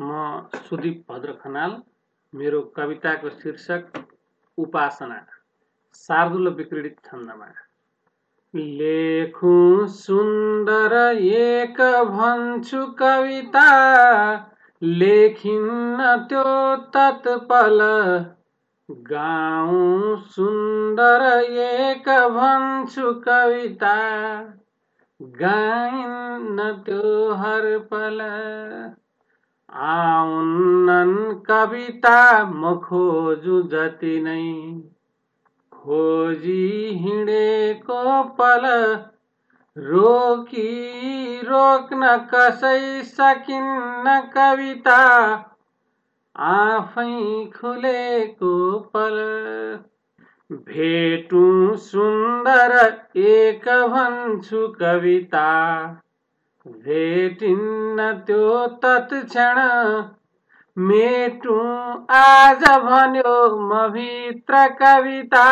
म सुदीप भद्र खनाल। मेरो कविताको शीर्षक उपासना। शार्दूल विक्रीडित छन्दमा। लेखुँ सुन्दर एक भन्छु कविता, लेखिन्न त्यो तत्पल। गाउँ सुन्दर एक भन्छु कविता, गाइन्न त्यो हर पल। आउन्नन् कविता म खोजु जति नै, खोजी हिँडेको पल। रोकी रोक्न कसै सकिन्न कविता, आफै खुलेको पल। भेटुँ सुन्दर एक भन्छु कविता, भेटिन्न त्यो तत्क्षण। मेटुँ आज भन्यो म भित्र कविता,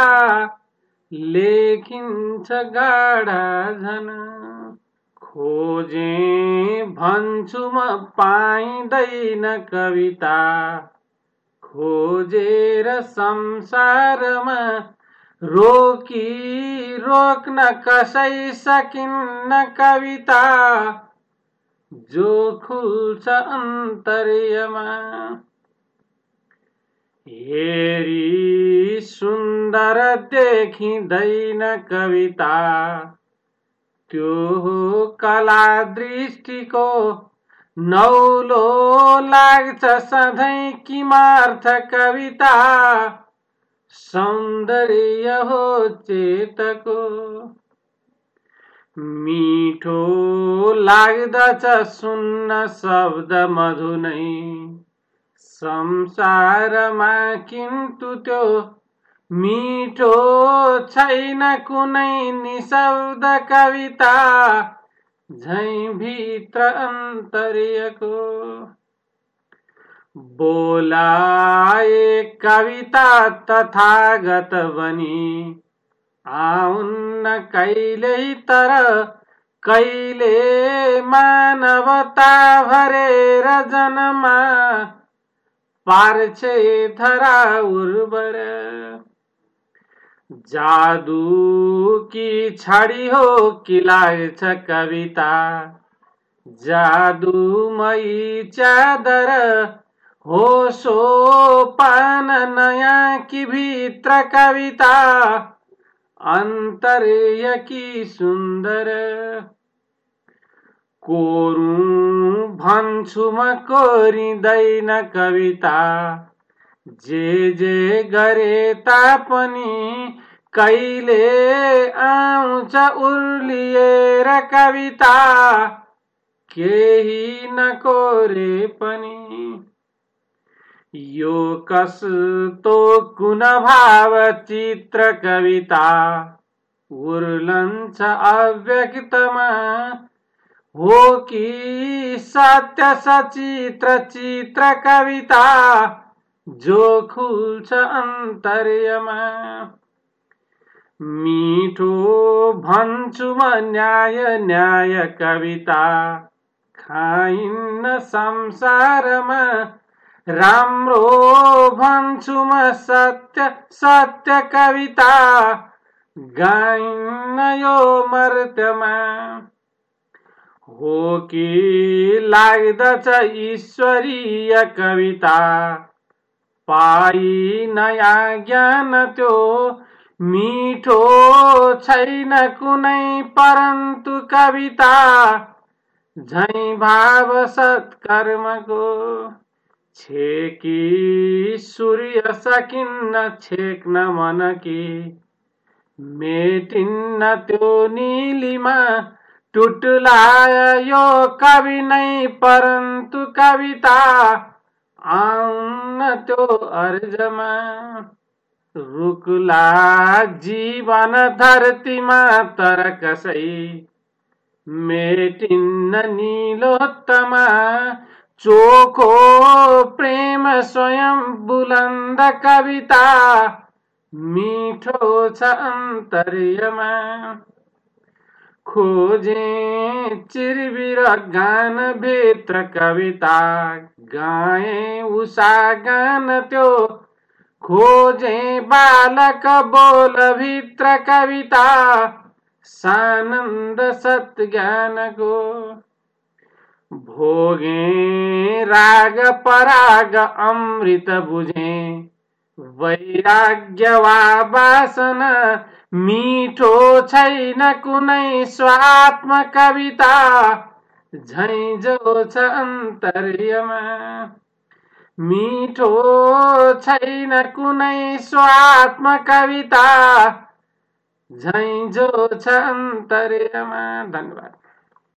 लेखिन्छ गाढा झन। खोजेँ भन्छु म पाइँदैन कविता, खोजेर संसारमा। रोकी रोक्न कसै सकिन्न कविता, जो खुल्छ अन्तर्यमा। हेरी सुन्दर देखिँदैन कविता, त्यो हो कला दृष्टिको। नौलो लाग्छ सधैँ किमार्थ कविता, सौन्दर्य हो चेतको। मिठो लाग्दछ सुन्न शब्द मधु नै संसारमा, किन्तु त्यो मिठो छैन कुनै निशब्द कविता, झैँ भित्र अन्तर्यको। बोलाए कविता तथागत बनी, आउन्न कहिल्यै तर। कहिले मानवता भरेर जनमा, पार्छे धरा उर्वर। जादू की छडी हो कि लाग्छ कविता, जादूमयी चादर। हो सोपान नयाँ कि भित्र कविता, अन्तर्य की सुन्दर। कोरुँ भन्छु म कोरिँदैन कविता, जे गरे तापनि कहिले आउँछ उर्लिएर कविता, केही नकोरे पनि। यो कस्तो कुन भाव चित्र कविता, उर्लन्छ अव्यक्तमा। हो कि सत्य सचित्र चित्र कविता, जो खुल्छ अन्तर्यमा। मिठो भन्छु म न्याय न्याय कविता, खाइन्न संसारमा। राम्रो भन्छु म सत्य सत्य कविता, गाइन्न यो मर्त्यमा। हो कि लाग्दछ ईश्वरीय कविता, पाई नयाँ ज्ञान त्यो। मिठो छैन कुनै परन्तु कविता, झैँ भाव सत्कर्मको। छेकी सूर्य सकिन्न छेक्न मनकी, मेटिन्न त्यो निलिमा। टुटलाय यो कवि नै परन्तु कविता, आउन्न त्यो अर्जमा। रुकुला जीवन धरतीमा तर कसै, मेटिन्न नीलोत्तमा। चोखो प्रेम स्वयं बुलन्द कविता, मिठो छ अन्तर्यमा। खोजे चिरबिर गान भित्र कविता गाए उषा गान त्यो खोजे बालक बोल भित्र कविता सानन्द सत्ज्ञानको भोगे राग पराग अमृत बुझे वैराग्य वा वासना मिठो छैन कुनै स्वात्म कविता झैँझो छ अन्तर्यमा मिठो छैन कुनै स्वात्म कविता झैँझो छ अन्तर्यमा। धन्यवाद।